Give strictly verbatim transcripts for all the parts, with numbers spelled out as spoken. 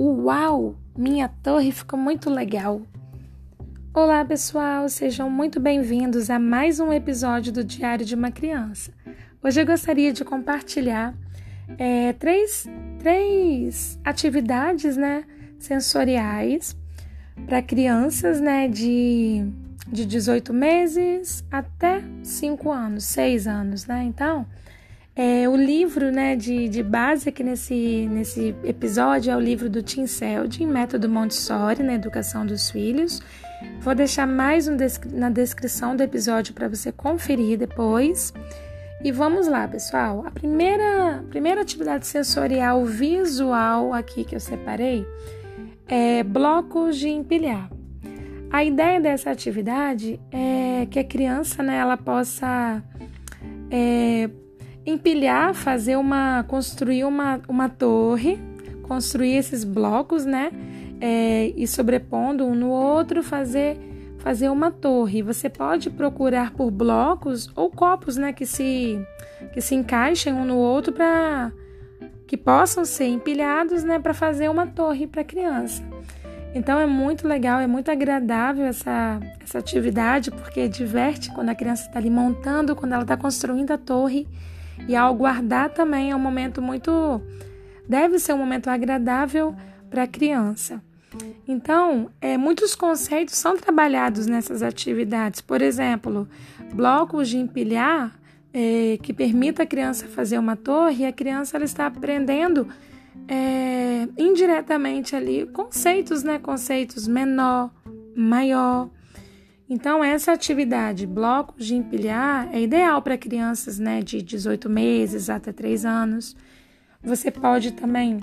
Uau! Minha torre ficou muito legal! Olá, pessoal! Sejam muito bem-vindos a mais um episódio do Diário de uma Criança. Hoje eu gostaria de compartilhar é, três, três atividades, né, sensoriais para crianças, né, de, de dezoito meses até cinco anos, seis anos, né? Então, É, o livro, né, de, de base aqui nesse, nesse episódio é o livro do Tim Selden, Método Montessori na Educação dos Filhos. Vou deixar mais um descri- na descrição do episódio para você conferir depois. E vamos lá, pessoal. A primeira, primeira atividade sensorial visual aqui que eu separei é blocos de empilhar. A ideia dessa atividade é que a criança, né, ela possa é, empilhar, fazer uma, construir uma, uma torre, construir esses blocos, né, é, e sobrepondo um no outro, fazer, fazer uma torre. Você pode procurar por blocos ou copos, né, que se, que se encaixem um no outro para que possam ser empilhados, né, para fazer uma torre para a criança. Então é muito legal, é muito agradável essa, essa atividade, porque diverte quando a criança está ali montando, quando ela está construindo a torre. E ao guardar também é um momento muito... Deve ser um momento agradável para a criança. Então, é, muitos conceitos são trabalhados nessas atividades. Por exemplo, blocos de empilhar é, que permita a criança fazer uma torre. E a criança ela está aprendendo é, indiretamente ali conceitos, né? Conceitos menor, maior. Então, essa atividade, blocos de empilhar, é ideal para crianças, né, de dezoito meses até três anos. Você pode também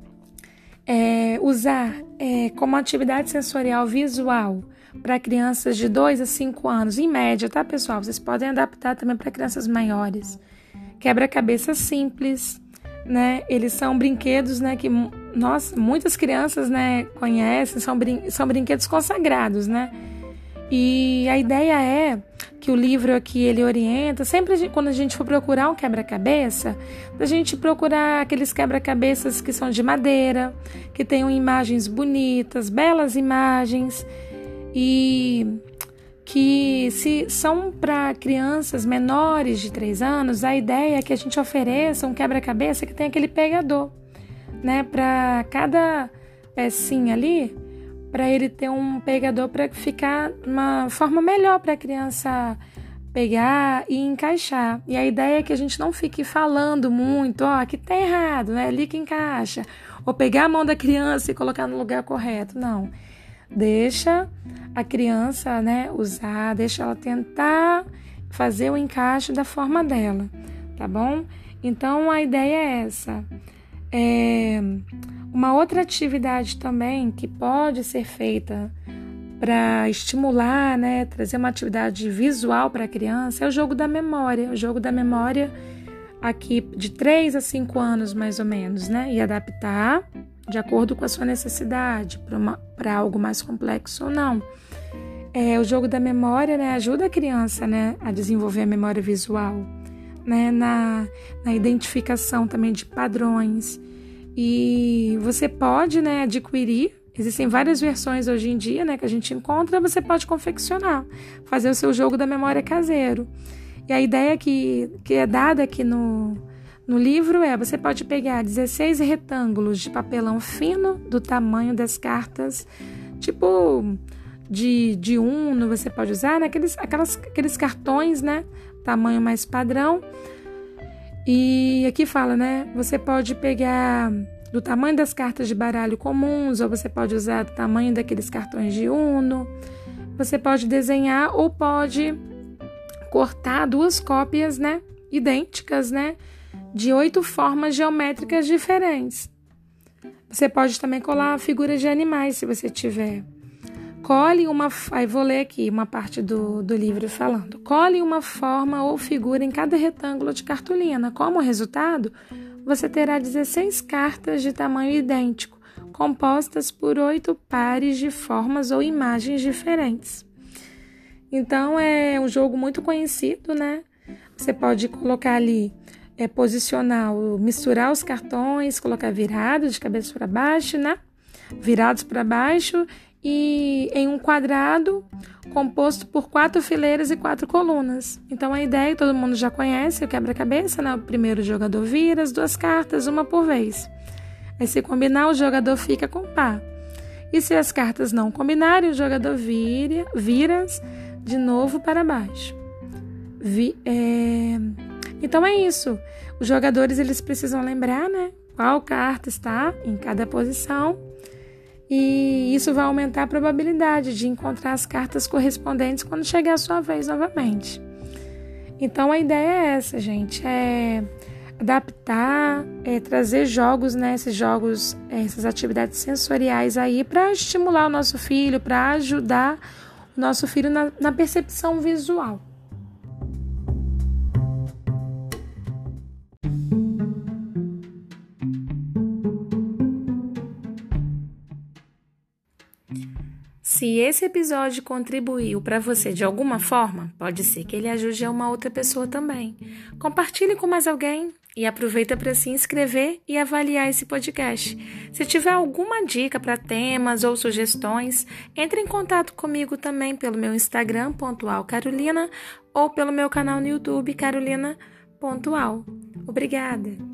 é, usar é, como atividade sensorial visual para crianças de dois a cinco anos, em média, tá, pessoal? Vocês podem adaptar também para crianças maiores. Quebra-cabeça simples, né? Eles são brinquedos, né, que nossa, muitas crianças, né, conhecem, são, brin- são brinquedos consagrados, né? E a ideia é que o livro aqui ele orienta, sempre a gente, quando a gente for procurar um quebra-cabeça, a gente procurar aqueles quebra-cabeças que são de madeira, que tenham imagens bonitas, belas imagens, e que se são para crianças menores de três anos, a ideia é que a gente ofereça um quebra-cabeça que tem aquele pegador, né, para cada pecinha ali, para ele ter um pegador para ficar uma forma melhor para a criança pegar e encaixar. E a ideia é que a gente não fique falando muito, ó, aqui tá errado, né? Ali que encaixa. Ou pegar a mão da criança e colocar no lugar correto. Não. Deixa a criança, né, usar, deixa ela tentar fazer o encaixe da forma dela, tá bom? Então, a ideia é essa. É... Uma outra atividade também que pode ser feita para estimular, né, trazer uma atividade visual para a criança é o jogo da memória. O jogo da memória aqui de três a cinco anos mais ou menos, né? E adaptar de acordo com a sua necessidade para algo mais complexo ou não. É, o jogo da memória, né, ajuda a criança, né, a desenvolver a memória visual, né, na, na identificação também de padrões. E você pode, né, adquirir, existem várias versões hoje em dia, né, que a gente encontra, você pode confeccionar, fazer o seu jogo da memória caseiro. E a ideia que, que é dada aqui no, no livro é, você pode pegar dezesseis retângulos de papelão fino do tamanho das cartas, tipo de, de Uno, você pode usar, né, aqueles, aquelas, aqueles cartões, né, tamanho mais padrão. E aqui fala, né, você pode pegar do tamanho das cartas de baralho comuns, ou você pode usar do tamanho daqueles cartões de Uno. Você pode desenhar ou pode cortar duas cópias, né, idênticas, né, de oito formas geométricas diferentes. Você pode também colar figuras de animais, se você tiver. Cole uma... Aí vou ler aqui uma parte do, do livro falando. Cole uma forma ou figura em cada retângulo de cartolina. Como resultado, você terá dezesseis cartas de tamanho idêntico, compostas por oito pares de formas ou imagens diferentes. Então, é um jogo muito conhecido, né? Você pode colocar ali, é, posicionar, misturar os cartões, colocar virado de cabeça para baixo, né? virados para baixo e em um quadrado composto por quatro fileiras e quatro colunas. Então a ideia, todo mundo já conhece, o quebra-cabeça, né? O primeiro jogador vira as duas cartas, uma por vez. Aí se combinar, o jogador fica com par. E se as cartas não combinarem, o jogador vira, vira de novo para baixo. Vi, é... Então é isso. Os jogadores eles precisam lembrar, né, qual carta está em cada posição. E isso vai aumentar a probabilidade de encontrar as cartas correspondentes quando chegar a sua vez novamente. Então a ideia é essa, gente. É adaptar, é trazer jogos, né, esses jogos, essas atividades sensoriais aí para estimular o nosso filho, para ajudar o nosso filho na, na percepção visual. Se esse episódio contribuiu para você de alguma forma, pode ser que ele ajude a uma outra pessoa também. Compartilhe com mais alguém e aproveita para se inscrever e avaliar esse podcast. Se tiver alguma dica para temas ou sugestões, entre em contato comigo também pelo meu Instagram, pontual Carolina, ou pelo meu canal no YouTube, Carolina Pontual. Obrigada!